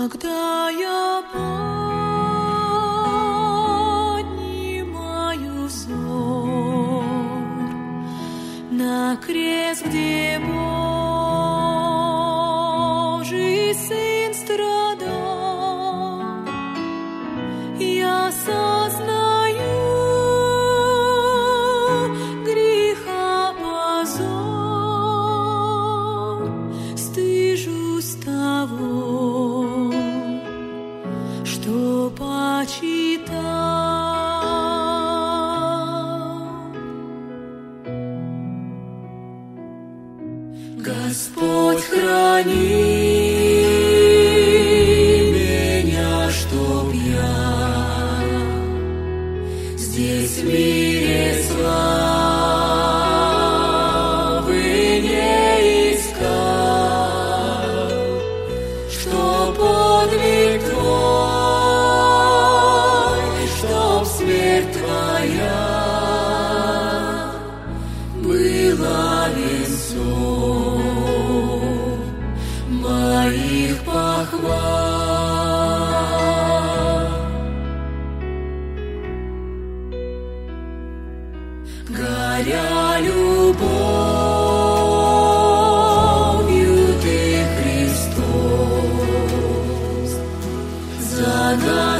Когда я поднимаю взор на крест, где Божий Сын страдал, я сознаю греха позор, стыжусь того, что почитал. Господь, храни меня, чтоб я здесь в мире славы не искал, что подвиг Твой, чтоб смерть Твоя была венцом моих похвал. Горя любовью Ты, Христос, за нас